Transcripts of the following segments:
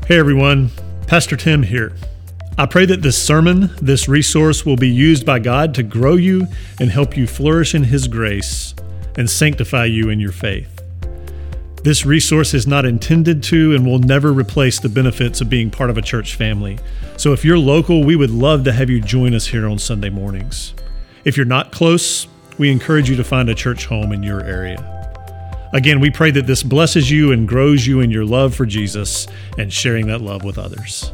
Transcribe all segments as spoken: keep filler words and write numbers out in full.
Hey everyone, Pastor Tim here. I pray that this sermon, this resource will be used by God to grow you and help you flourish in His grace and sanctify you in your faith. This resource is not intended to and will never replace the benefits of being part of a church family. So if you're local, we would love to have you join us here on Sunday mornings. If you're not close, we encourage you to find a church home in your area. Again, we pray that this blesses you and grows you in your love for Jesus and sharing that love with others.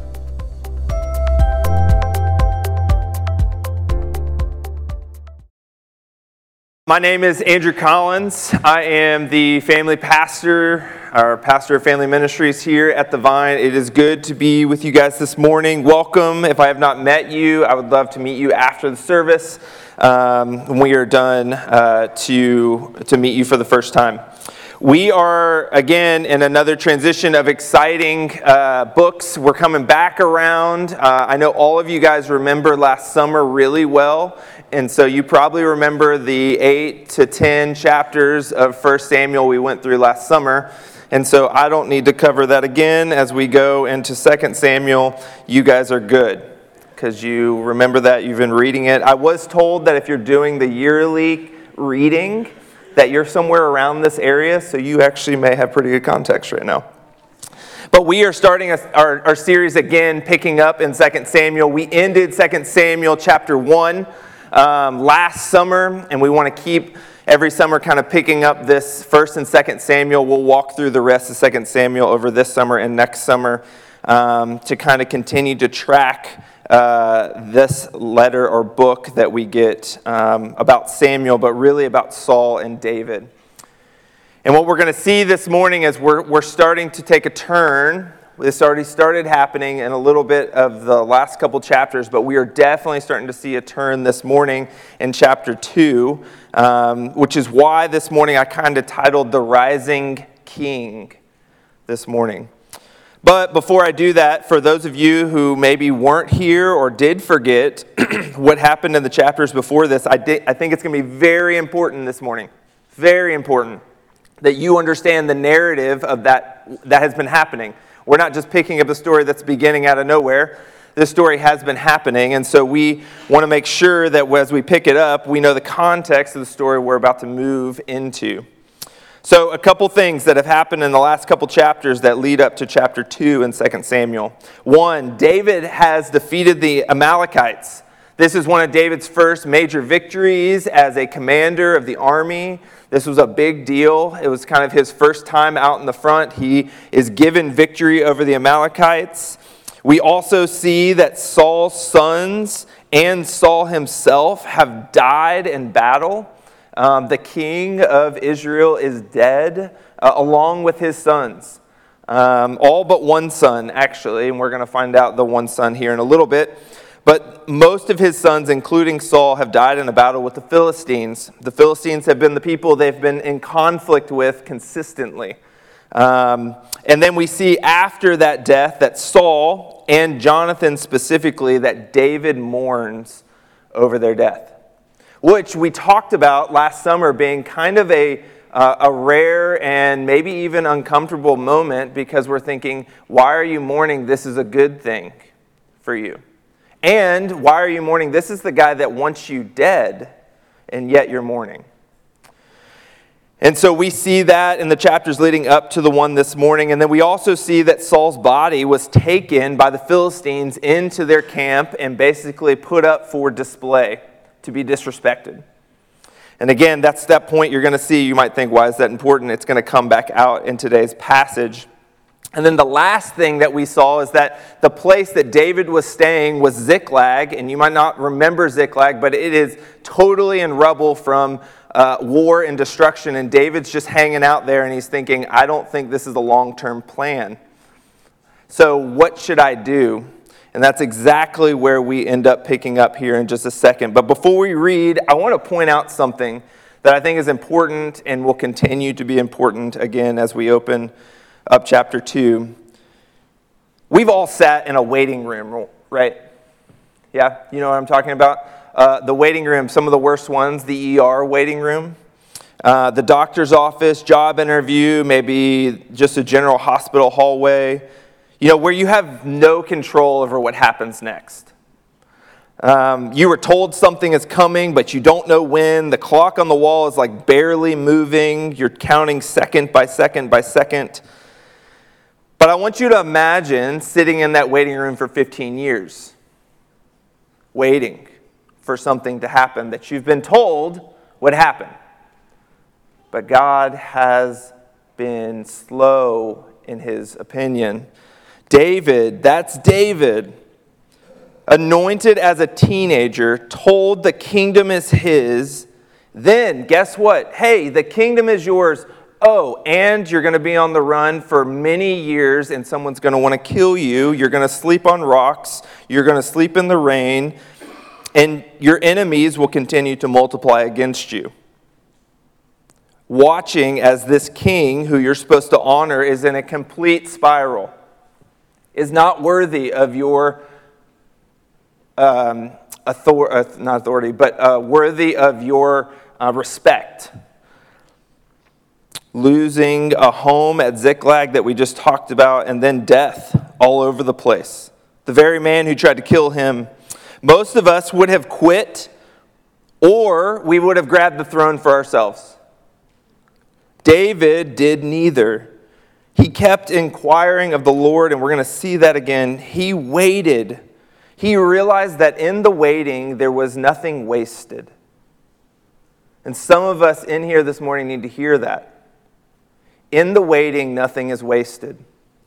My name is Andrew Collins. I am the family pastor, or pastor of family ministries here at The Vine. It is good to be with you guys this morning. Welcome. If I have not met you, I would love to meet you after the service um, when we are done uh, to, to meet you for the first time. We are, again, in another transition of exciting uh, books. We're coming back around. Uh, I know all of you guys remember last summer really well, and so you probably remember the eight to ten chapters of First Samuel we went through last summer. And so I don't need to cover that again as we go into Second Samuel. You guys are good because you remember that. You've been reading it. I was told that if you're doing the yearly reading, that you're somewhere around this area, so you actually may have pretty good context right now. But we are starting a, our, our series again, picking up in Second Samuel. We ended Second Samuel chapter one um, last summer, and we want to keep every summer kind of picking up this First and Second Samuel. We'll walk through the rest of Second Samuel over this summer and next summer um, to kind of continue to track Uh, this letter or book that we get um, about Samuel, but really about Saul and David. And what we're going to see this morning is we're, we're starting to take a turn. This already started happening in a little bit of the last couple chapters, but we are definitely starting to see a turn this morning in chapter two, um, which is why this morning I kind of titled The Rising King this morning. But before I do that, for those of you who maybe weren't here or did forget what happened in the chapters before this, I, di- I think it's going to be very important this morning, very important, that you understand the narrative of that that has been happening. We're not just picking up a story that's beginning out of nowhere. This story has been happening, and so we want to make sure that as we pick it up, we know the context of the story we're about to move into. So a couple things that have happened in the last couple chapters that lead up to chapter two in Second Samuel. One, David has defeated the Amalekites. This is one of David's first major victories as a commander of the army. This was a big deal. It was kind of his first time out in the front. He is given victory over the Amalekites. We also see that Saul's sons and Saul himself have died in battle. Um, the king of Israel is dead, uh, along with his sons. Um, all but one son, actually, and we're going to find out the one son here in a little bit. But most of his sons, including Saul, have died in a battle with the Philistines. The Philistines have been the people they've been in conflict with consistently. Um, and then we see after that death that Saul, and Jonathan specifically, that David mourns over their death, which we talked about last summer being kind of a uh, a rare and maybe even uncomfortable moment because we're thinking, why are you mourning? This is a good thing for you. And why are you mourning? This is the guy that wants you dead, and yet you're mourning. And so we see that in the chapters leading up to the one this morning. And then we also see that Saul's body was taken by the Philistines into their camp and basically put up for display, to be disrespected. And again, that's that point you're going to see. You might think, why is that important? It's going to come back out in today's passage. And then the last thing that we saw is that the place that David was staying was Ziklag. And you might not remember Ziklag, but it is totally in rubble from uh, war and destruction. And David's just hanging out there and he's thinking, I don't think this is a long-term plan. So what should I do? And that's exactly where we end up picking up here in just a second. But before we read, I want to point out something that I think is important and will continue to be important again as we open up chapter two. We've all sat in a waiting room, right? Yeah, you know what I'm talking about? Uh, the waiting room, some of the worst ones, the E R waiting room. Uh, the doctor's office, job interview, maybe just a general hospital hallway. You know, where you have no control over what happens next. Um, you were told something is coming, but you don't know when. The clock on the wall is like barely moving. You're counting second by second by second. But I want you to imagine sitting in that waiting room for fifteen years, waiting for something to happen that you've been told would happen. But God has been slow in his opinion. David, that's David, anointed as a teenager, told the kingdom is his. Then, guess what? Hey, the kingdom is yours. Oh, and you're going to be on the run for many years, and someone's going to want to kill you. You're going to sleep on rocks. You're going to sleep in the rain. And your enemies will continue to multiply against you. Watching as this king, who you're supposed to honor, is in a complete spiral, is not worthy of your um, author- uh, not authority, but uh, worthy of your uh, respect. Losing a home at Ziklag that we just talked about, and then death all over the place. The very man who tried to kill him. Most of us would have quit, or we would have grabbed the throne for ourselves. David did neither. He kept inquiring of the Lord, and we're going to see that again. He waited. He realized that in the waiting, there was nothing wasted. And some of us in here this morning need to hear that. In the waiting, nothing is wasted.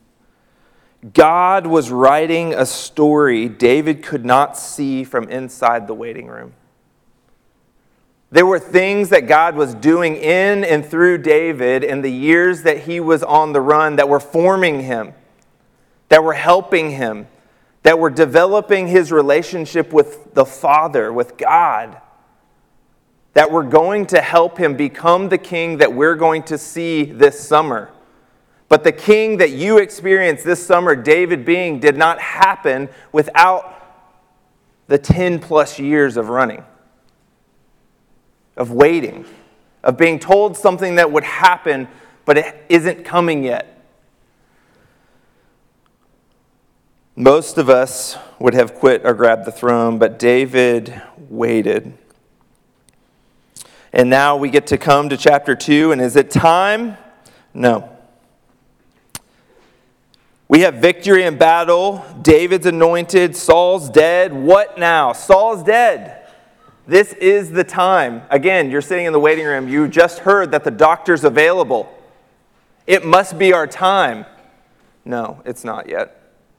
God was writing a story David could not see from inside the waiting room. There were things that God was doing in and through David in the years that he was on the run that were forming him, that were helping him, that were developing his relationship with the Father, with God, that were going to help him become the king that we're going to see this summer. But the king that you experienced this summer, David being, did not happen without the ten plus years of running, of waiting, of being told something that would happen, but it isn't coming yet. Most of us would have quit or grabbed the throne, but David waited. And now we get to come to chapter two, and is it time? No. We have victory in battle. David's anointed. Saul's dead. What now? Saul's dead. This is the time. Again, you're sitting in the waiting room. You just heard that the doctor's available. It must be our time. No, it's not yet.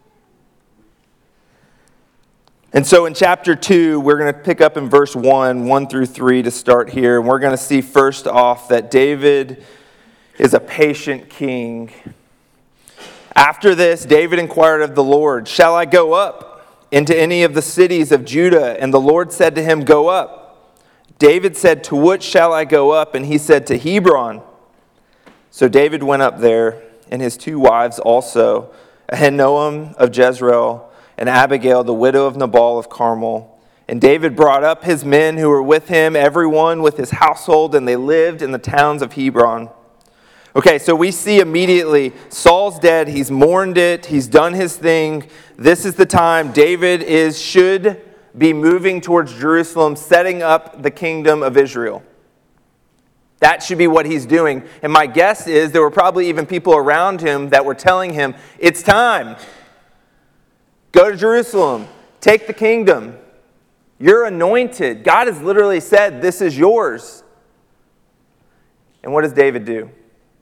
And so in chapter two, we're going to pick up in verse one, one through three to start here. And we're going to see first off that David is a patient king. After this, David inquired of the Lord, "Shall I go up into any of the cities of Judah?" And the Lord said to him, "Go up." David said, "To which shall I go up?" And he said, "To Hebron." So David went up there, and his two wives also, Ahinoam of Jezreel, and Abigail, the widow of Nabal of Carmel. And David brought up his men who were with him, everyone with his household, and they lived in the towns of Hebron. Okay, so we see immediately Saul's dead. He's mourned it. He's done his thing. This is the time David is should be moving towards Jerusalem, setting up the kingdom of Israel. That should be what he's doing. And my guess is there were probably even people around him that were telling him, "It's time. Go to Jerusalem. Take the kingdom. You're anointed. God has literally said, this is yours." And what does David do?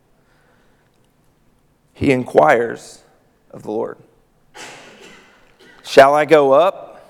He inquires of the Lord. "Shall I go up?"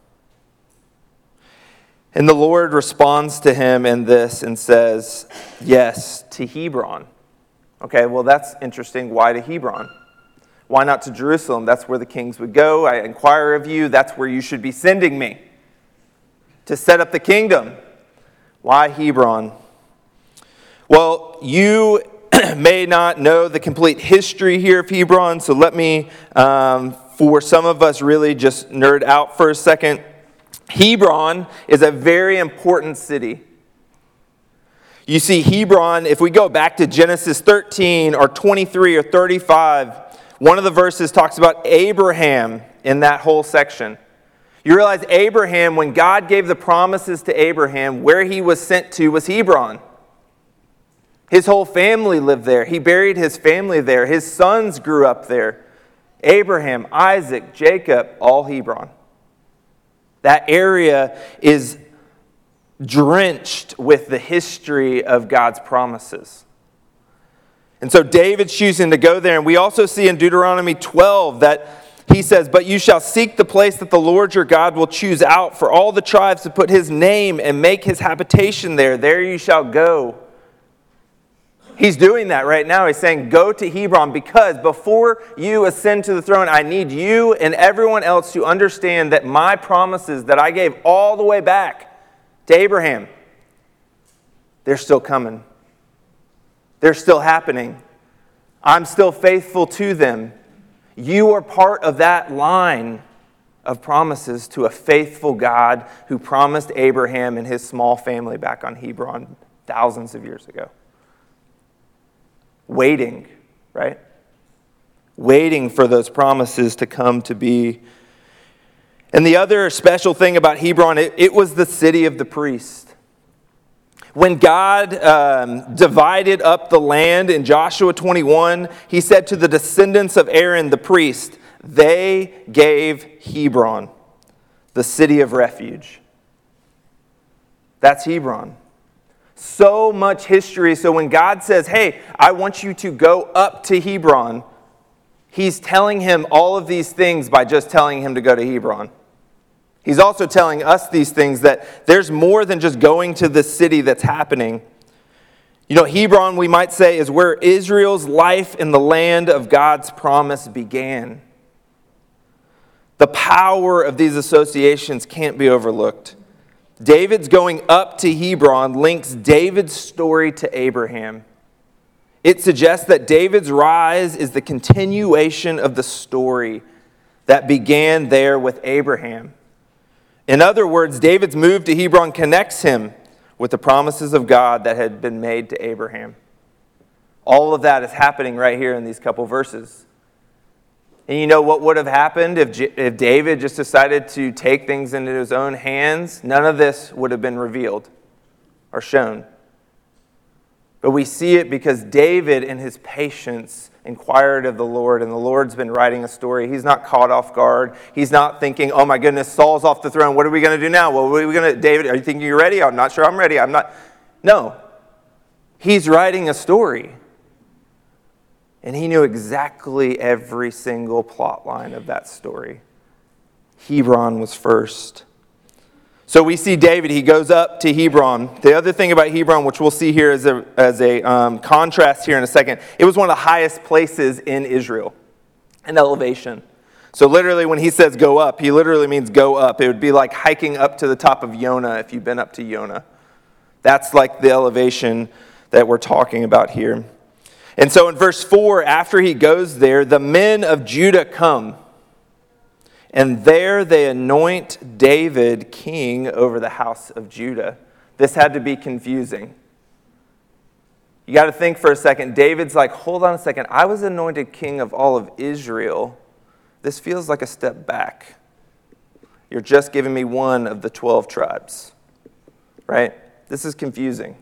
And the Lord responds to him in this and says, "Yes, to Hebron." Okay, well, that's interesting. Why to Hebron? Why not to Jerusalem? That's where the kings would go. I inquire of you. That's where you should be sending me to set up the kingdom. Why Hebron? Well, you may not know the complete history here of Hebron, so let me, um, for some of us, really just nerd out for a second. Hebron is a very important city. You see, Hebron, if we go back to Genesis thirteen or twenty-three or thirty-five, One of the verses talks about Abraham in that whole section. You realize Abraham, when God gave the promises to Abraham, where he was sent to was Hebron. His whole family lived there. He buried his family there. His sons grew up there. Abraham, Isaac, Jacob, all Hebron. That area is drenched with the history of God's promises. And so David's choosing to go there. And we also see in Deuteronomy twelve that he says, "But you shall seek the place that the Lord your God will choose out for all the tribes to put his name and make his habitation there. There you shall go." He's doing that right now. He's saying, go to Hebron, because before you ascend to the throne, I need you and everyone else to understand that my promises that I gave all the way back to Abraham, they're still coming. They're still happening. I'm still faithful to them. You are part of that line of promises to a faithful God who promised Abraham and his small family back on Hebron thousands of years ago. Waiting, right? Waiting for those promises to come to be. And the other special thing about Hebron, it, it was the city of the priest. When God um, divided up the land in Joshua twenty-one, he said to the descendants of Aaron the priest, they gave Hebron, the city of refuge. That's Hebron. So much history. So when God says, hey, I want you to go up to Hebron, he's telling him all of these things by just telling him to go to Hebron. He's also telling us these things, that there's more than just going to the city that's happening. You know, Hebron, we might say, is where Israel's life in the land of God's promise began. The power of these associations can't be overlooked. David's going up to Hebron links David's story to Abraham. It suggests that David's rise is the continuation of the story that began there with Abraham. In other words, David's move to Hebron connects him with the promises of God that had been made to Abraham. All of that is happening right here in these couple verses. And you know what would have happened if, J- if David just decided to take things into his own hands? None of this would have been revealed or shown. But we see it because David, in his patience, inquired of the Lord, and the Lord's been writing a story. He's not caught off guard. He's not thinking, oh my goodness, Saul's off the throne. What are we going to do now? Well, what are we going to, David, are you thinking you're ready? I'm not sure I'm ready. I'm not. No. He's writing a story. And he knew exactly every single plot line of that story. Hebron was first. So we see David, he goes up to Hebron. The other thing about Hebron, which we'll see here as a, as a um, contrast here in a second, it was one of the highest places in Israel, an elevation. So literally when he says go up, he literally means go up. It would be like hiking up to the top of Yonah if you've been up to Yonah. That's like the elevation that we're talking about here. And so in verse four, after he goes there, the men of Judah come. And there they anoint David king over the house of Judah. This had to be confusing. You got to think for a second. David's like, hold on a second. I was anointed king of all of Israel. This feels like a step back. You're just giving me one of the twelve tribes. Right? This is confusing.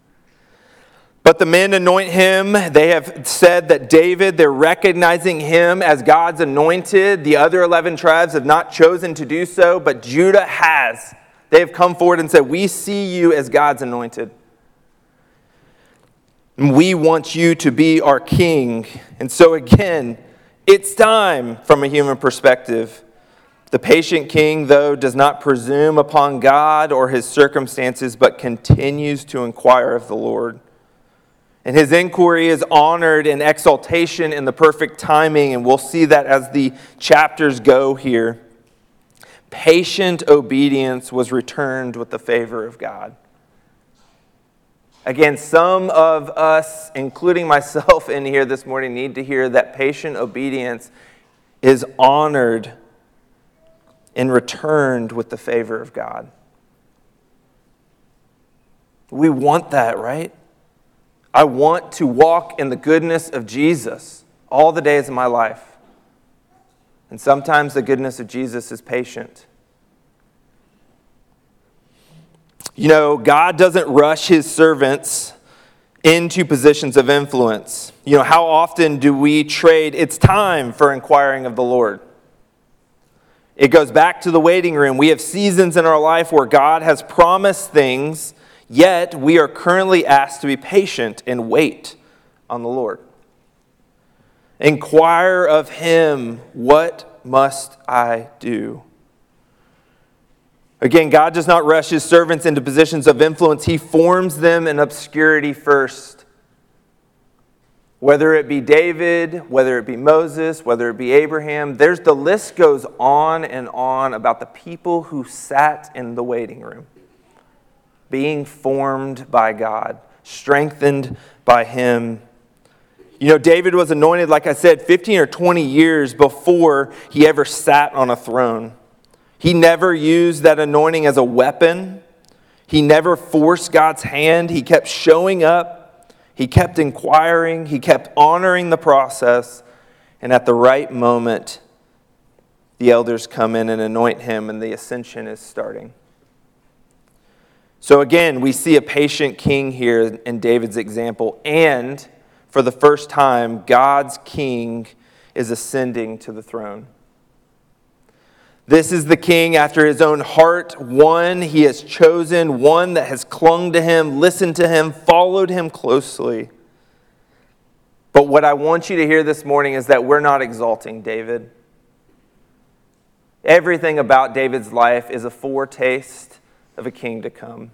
But the men anoint him. They have said that David, they're recognizing him as God's anointed. The other eleven tribes have not chosen to do so, but Judah has. They have come forward and said, we see you as God's anointed. And we want you to be our king. And so again, it's time from a human perspective. The patient king, though, does not presume upon God or his circumstances, but continues to inquire of the Lord. And his inquiry is honored in exaltation in the perfect timing, and we'll see that as the chapters go here. Patient obedience was returned with the favor of God. Again, some of us, including myself in here this morning, need to hear that patient obedience is honored and returned with the favor of God. We want that, right? I want to walk in the goodness of Jesus all the days of my life. And sometimes the goodness of Jesus is patient. You know, God doesn't rush his servants into positions of influence. You know, how often do we trade it's time for inquiring of the Lord? It goes back to the waiting room. We have seasons in our life where God has promised things, yet we are currently asked to be patient and wait on the Lord. Inquire of him, what must I do? Again, God does not rush his servants into positions of influence. He forms them in obscurity first. Whether it be David, whether it be Moses, whether it be Abraham, there's the list goes on and on about the people who sat in the waiting room, being formed by God, strengthened by him. You know, David was anointed, like I said, fifteen or twenty years before he ever sat on a throne. He never used that anointing as a weapon. He never forced God's hand. He kept showing up. He kept inquiring. He kept honoring the process. And at the right moment, the elders come in and anoint him, and the ascension is starting. So again, we see a patient king here in David's example, and for the first time, God's king is ascending to the throne. This is the king after his own heart, one he has chosen, one that has clung to him, listened to him, followed him closely. But what I want you to hear this morning is that we're not exalting David. Everything about David's life is a foretaste of a king to come.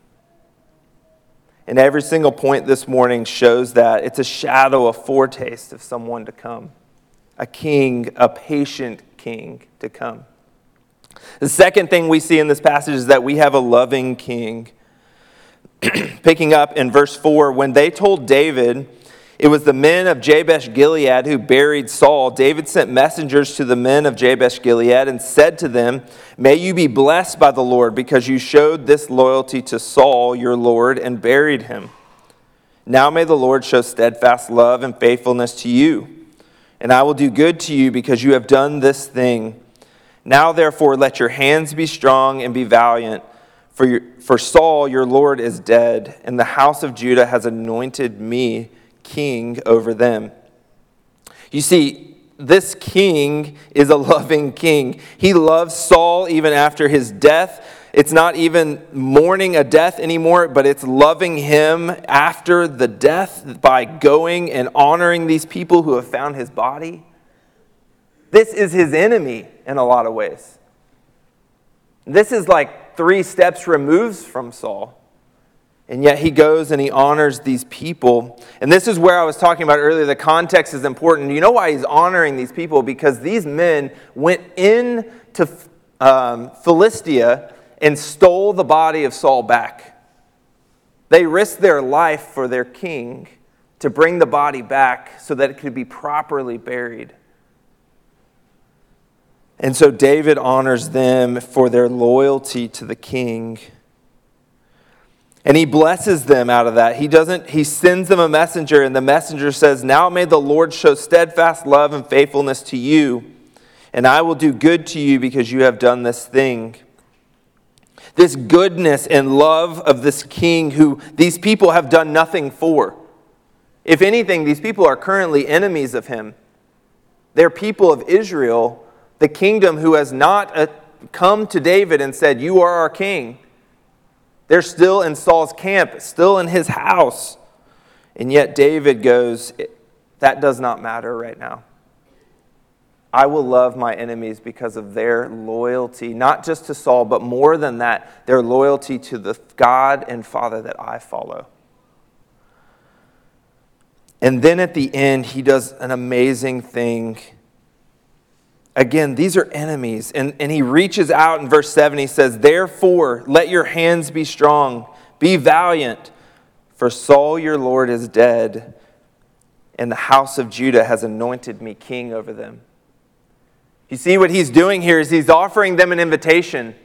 And every single point this morning shows that it's a shadow, a foretaste of someone to come. A king, a patient king to come. The second thing we see in this passage is that we have a loving king. Picking up in verse four, when they told David it was the men of Jabesh Gilead who buried Saul, David sent messengers to the men of Jabesh Gilead and said to them, "May you be blessed by the Lord, because you showed this loyalty to Saul, your Lord, and buried him. Now may the Lord show steadfast love and faithfulness to you, and I will do good to you because you have done this thing. Now therefore let your hands be strong and be valiant, for, your, for Saul, your Lord, is dead, and the house of Judah has anointed me king over them." You see, this king is a loving king. He loves Saul even after his death. It's not even mourning a death anymore, but it's loving him after the death by going and honoring these people who have found his body. This is his enemy in a lot of ways. This is like three steps removed from Saul. And yet he goes and he honors these people. And this is where I was talking about earlier. The context is important. You know why he's honoring these people? Because these men went into um, Philistia and stole the body of Saul back. They risked their life for their king to bring the body back so that it could be properly buried. And so David honors them for their loyalty to the king. And he blesses them out of that. He doesn't, he sends them a messenger, and the messenger says, "Now may the Lord show steadfast love and faithfulness to you, and I will do good to you because you have done this thing." This goodness and love of this king who these people have done nothing for. If anything, these people are currently enemies of him. They're people of Israel, the kingdom who has not come to David and said, "You are our king." They're still in Saul's camp, still in his house. And yet David goes, "That does not matter right now. I will love my enemies because of their loyalty, not just to Saul, but more than that, their loyalty to the God and Father that I follow." And then at the end, he does an amazing thing. Again, these are enemies. And, and he reaches out in verse seven. He says, "Therefore, let your hands be strong. Be valiant. For Saul your Lord is dead, and the house of Judah has anointed me king over them." You see what he's doing here is he's offering them an invitation.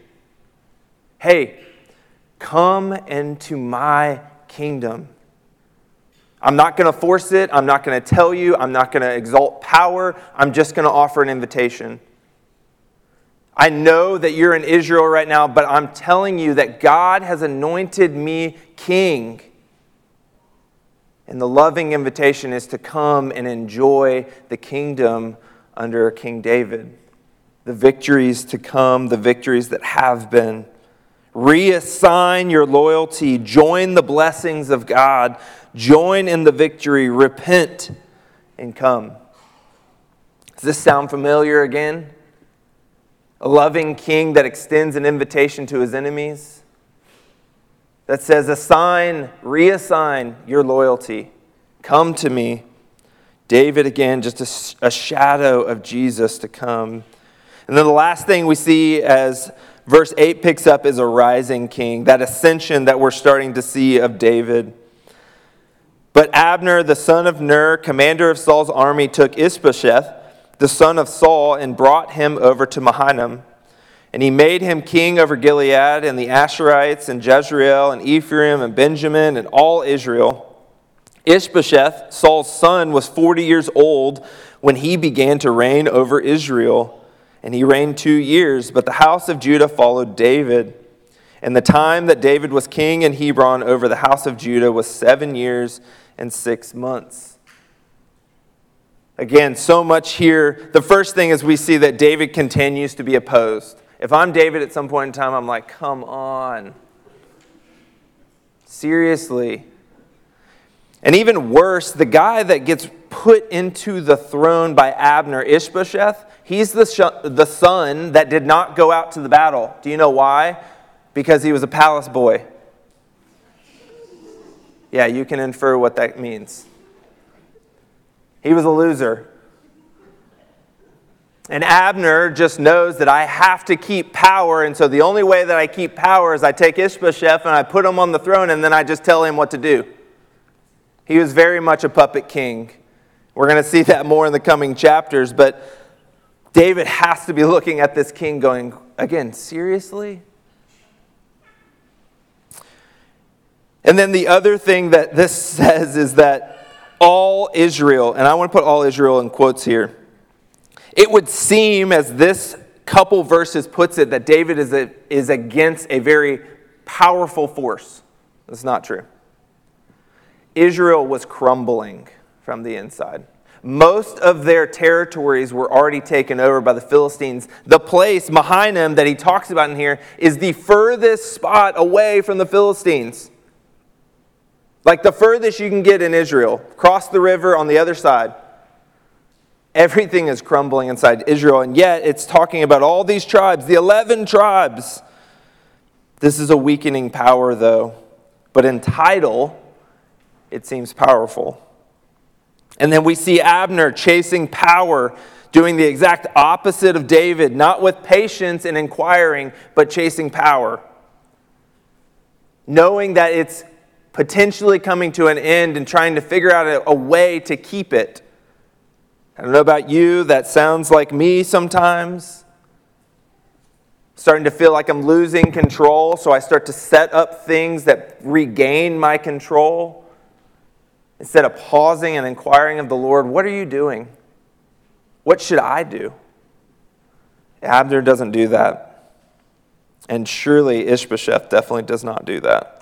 Hey, come into my kingdom. I'm not going to force it. I'm not going to tell you. I'm not going to exalt power. I'm just going to offer an invitation. I know that you're in Israel right now, but I'm telling you that God has anointed me king. And the loving invitation is to come and enjoy the kingdom under King David. The victories to come, the victories that have been. Reassign your loyalty. Join the blessings of God. Join in the victory. Repent and come. Does this sound familiar again? A loving king that extends an invitation to his enemies. That says, assign, reassign your loyalty. Come to me. David, again, just a, a shadow of Jesus to come. And then the last thing we see as verse eight picks up is a rising king, that ascension that we're starting to see of David. But Abner, the son of Ner, commander of Saul's army, took Ishbosheth, the son of Saul, and brought him over to Mahanaim. And he made him king over Gilead and the Asherites and Jezreel and Ephraim and Benjamin and all Israel. Ishbosheth, Saul's son, was forty years old when he began to reign over Israel. And he reigned two years, but the house of Judah followed David. And the time that David was king in Hebron over the house of Judah was seven years and six months. Again, so much here. The first thing is we see that David continues to be opposed. If I'm David at some point in time, I'm like, come on. Seriously. And even worse, the guy that gets put into the throne by Abner, Ishbosheth, he's the, sh- the son that did not go out to the battle. Do you know why? Because he was a palace boy. Yeah, you can infer what that means. He was a loser. And Abner just knows that I have to keep power, and so the only way that I keep power is I take Ishbosheth and I put him on the throne, and then I just tell him what to do. He was very much a puppet king. We're going to see that more in the coming chapters, but David has to be looking at this king going, again, seriously? And then the other thing that this says is that all Israel, and I want to put all Israel in quotes here, it would seem, as this couple verses puts it, that David is, a, is against a very powerful force. That's not true. Israel was crumbling from the inside. Most of their territories were already taken over by the Philistines. The place, Mahanaim, that he talks about in here, is the furthest spot away from the Philistines. Like the furthest you can get in Israel. Cross the river on the other side. Everything is crumbling inside Israel, and yet it's talking about all these tribes, the eleven tribes. This is a weakening power, though. But in title, it seems powerful. And then we see Abner chasing power, doing the exact opposite of David, not with patience and inquiring, but chasing power. Knowing that it's potentially coming to an end and trying to figure out a, a way to keep it. I don't know about you, that sounds like me sometimes. Starting to feel like I'm losing control, so I start to set up things that regain my control. Instead of pausing and inquiring of the Lord, what are you doing? What should I do? Abner doesn't do that. And surely Ishbosheth definitely does not do that.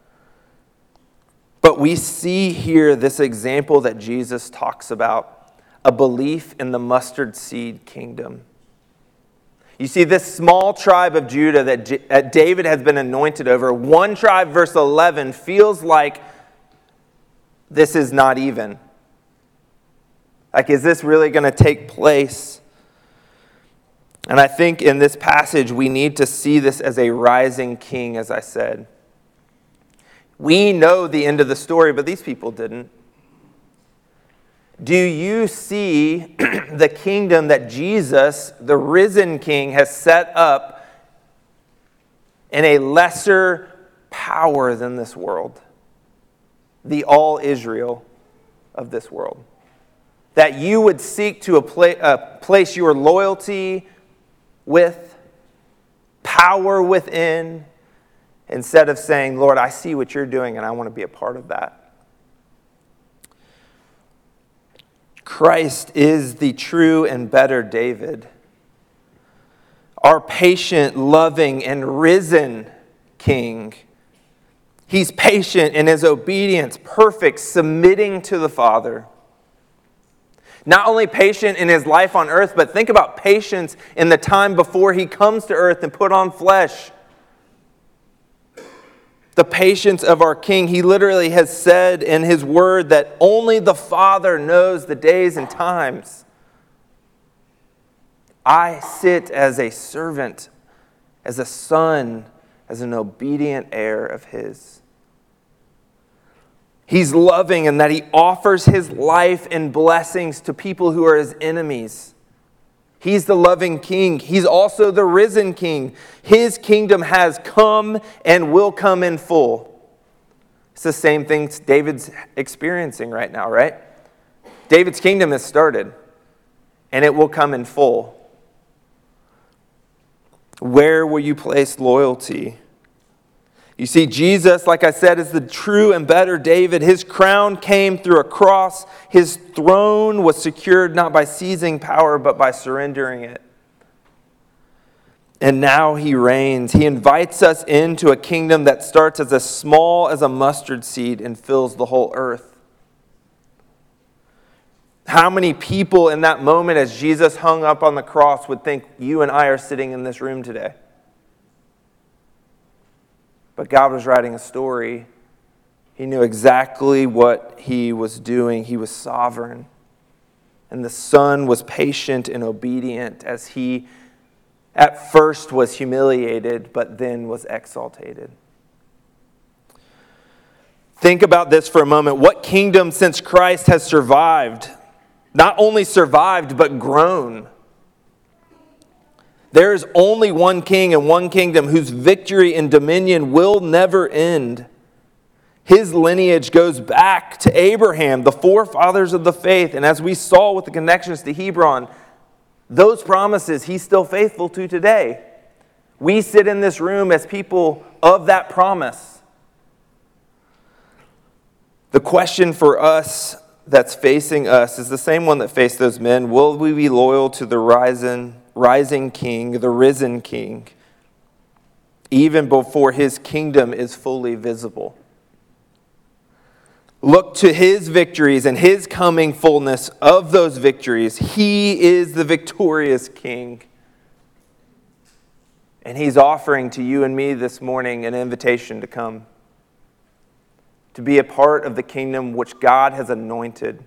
But we see here this example that Jesus talks about. A belief in the mustard seed kingdom. You see, this small tribe of Judah that, J- that David has been anointed over, one tribe, verse eleven, feels like this is not even. Like, is this really going to take place? And I think in this passage, we need to see this as a rising king, as I said. We know the end of the story, but these people didn't. Do you see the kingdom that Jesus, the risen king, has set up in a lesser power than this world? The all Israel of this world. That you would seek to a pla- uh, place your loyalty with, power within, instead of saying, Lord, I see what you're doing and I want to be a part of that. Christ is the true and better David, our patient, loving, and risen King. He's patient in his obedience, perfect, submitting to the Father. Not only patient in his life on earth, but think about patience in the time before he comes to earth and put on flesh. The patience of our King. He literally has said in his word that only the Father knows the days and times. I sit as a servant, as a son, as an obedient heir of his. He's loving in that he offers his life and blessings to people who are his enemies. He's the loving King. He's also the risen King. His kingdom has come and will come in full. It's the same thing David's experiencing right now, right? David's kingdom has started, and it will come in full. Where will you place loyalty? You see, Jesus, like I said, is the true and better David. His crown came through a cross. His throne was secured not by seizing power, but by surrendering it. And now he reigns. He invites us into a kingdom that starts as as small as a mustard seed and fills the whole earth. How many people in that moment as Jesus hung up on the cross would think you and I are sitting in this room today? But God was writing a story. He knew exactly what he was doing. He was sovereign. And the Son was patient and obedient as he at first was humiliated, but then was exalted. Think about this for a moment. What kingdom since Christ has survived? Not only survived, but grown. There is only one king and one kingdom whose victory and dominion will never end. His lineage goes back to Abraham, the forefathers of the faith. And as we saw with the connections to Hebron, those promises he's still faithful to today. We sit in this room as people of that promise. The question for us that's facing us is the same one that faced those men. Will we be loyal to the rising rising king, the risen king, even before his kingdom is fully visible? Look to his victories and his coming fullness of those victories. He is the victorious king. And he's offering to you and me this morning an invitation to come, to be a part of the kingdom which God has anointed,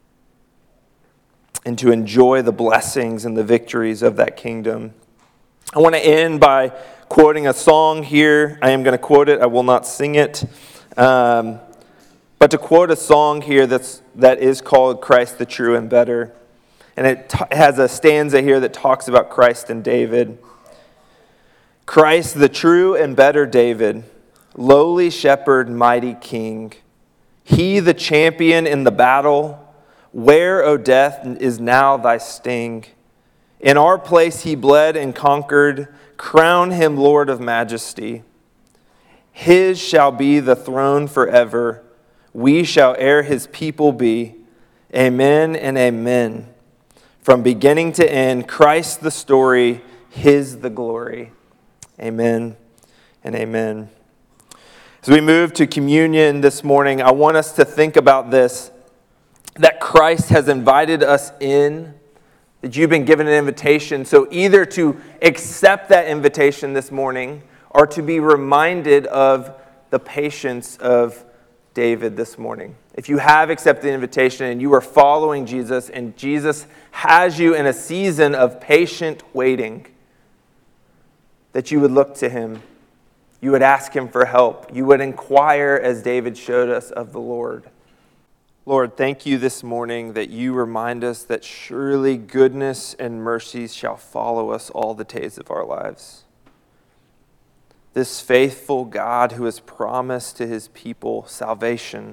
and to enjoy the blessings and the victories of that kingdom. I want to end by quoting a song here. I am going to quote it. I will not sing it. Um, but to quote a song here that's, that is called Christ the True and Better. And it t- has a stanza here that talks about Christ and David. Christ the true and better David, lowly shepherd, mighty king. He the champion in the battle. Where, O death, is now thy sting? In our place he bled and conquered. Crown him Lord of majesty. His shall be the throne forever. We shall ere his people be. Amen and amen. From beginning to end, Christ the story, his the glory. Amen and amen. As we move to communion this morning, I want us to think about this, that Christ has invited us in, that you've been given an invitation. So either to accept that invitation this morning or to be reminded of the patience of David this morning. If you have accepted the invitation and you are following Jesus and Jesus has you in a season of patient waiting, that you would look to him, you would ask him for help, you would inquire as David showed us of the Lord. Lord, thank you this morning that you remind us that surely goodness and mercies shall follow us all the days of our lives. This faithful God who has promised to his people salvation,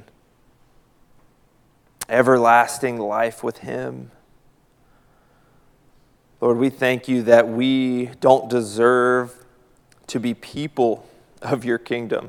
everlasting life with him. Lord, we thank you that we don't deserve to be people of your kingdom,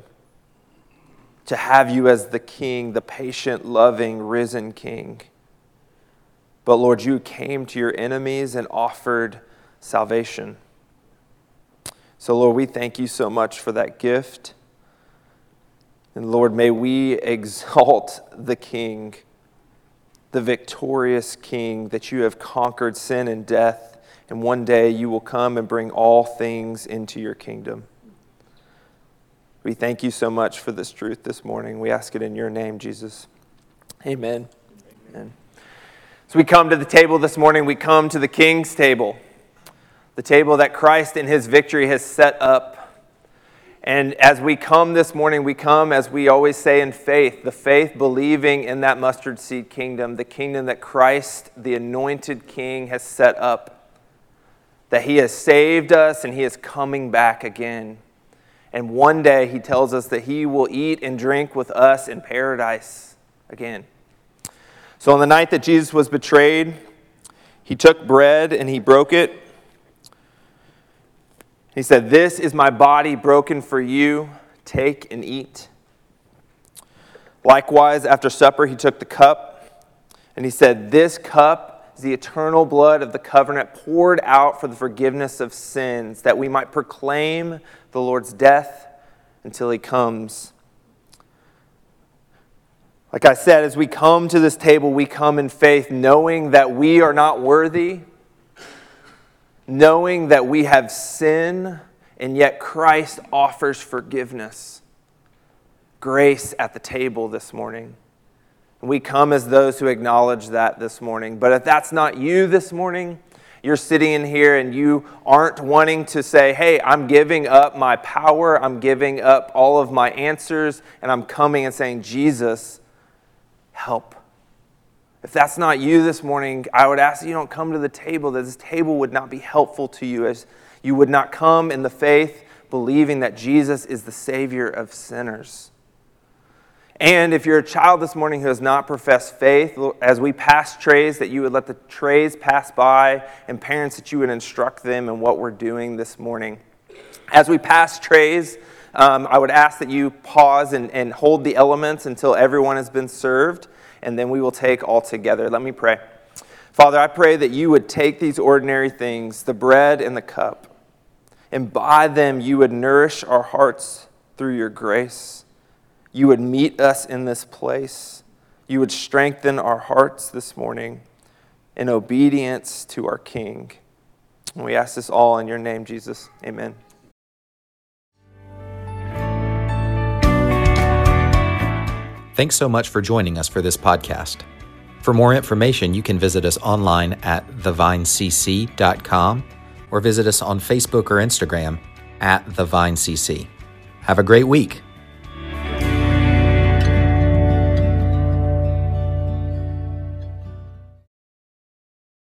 to have you as the King, the patient, loving, risen King. but Lord, you came to your enemies and offered salvation. So Lord, we thank you so much for that gift. And Lord, may we exalt the King, the victorious King, that you have conquered sin and death, and one day you will come and bring all things into your kingdom. We thank you so much for this truth this morning. We ask it in your name, Jesus. Amen. Amen. So we come to the table this morning, we come to the King's table, the table that Christ in his victory has set up. And as we come this morning, we come, as we always say, in faith, the faith believing in that mustard seed kingdom, the kingdom that Christ, the anointed King, has set up, that he has saved us and he is coming back again. And one day he tells us that he will eat and drink with us in paradise again. So on the night that Jesus was betrayed, he took bread and he broke it. He said, "This is my body broken for you. Take and eat." Likewise, after supper, he took the cup and he said, "This cup is the eternal blood of the covenant poured out for the forgiveness of sins, that we might proclaim the Lord's death until he comes." Like I said, as we come to this table, we come in faith, knowing that we are not worthy, knowing that we have sin, and yet Christ offers forgiveness, grace at the table this morning. And we come as those who acknowledge that this morning. But if that's not you this morning, you're sitting in here and you aren't wanting to say, "Hey, I'm giving up my power, I'm giving up all of my answers, and I'm coming and saying, 'Jesus, help.'" If that's not you this morning, I would ask that you don't come to the table, that this table would not be helpful to you, as you would not come in the faith believing that Jesus is the Savior of sinners. And if you're a child this morning who has not professed faith, as we pass trays, that you would let the trays pass by, and parents, that you would instruct them in what we're doing this morning. As we pass trays, Um, I would ask that you pause and, and hold the elements until everyone has been served, and then we will take all together. Let me pray. Father, I pray that you would take these ordinary things, the bread and the cup, and by them you would nourish our hearts through your grace. You would meet us in this place. You would strengthen our hearts this morning in obedience to our King. And we ask this all in your name, Jesus. Amen. Thanks so much for joining us for this podcast. For more information, you can visit us online at the vine c c dot com or visit us on Facebook or Instagram at the vine c c. Have a great week.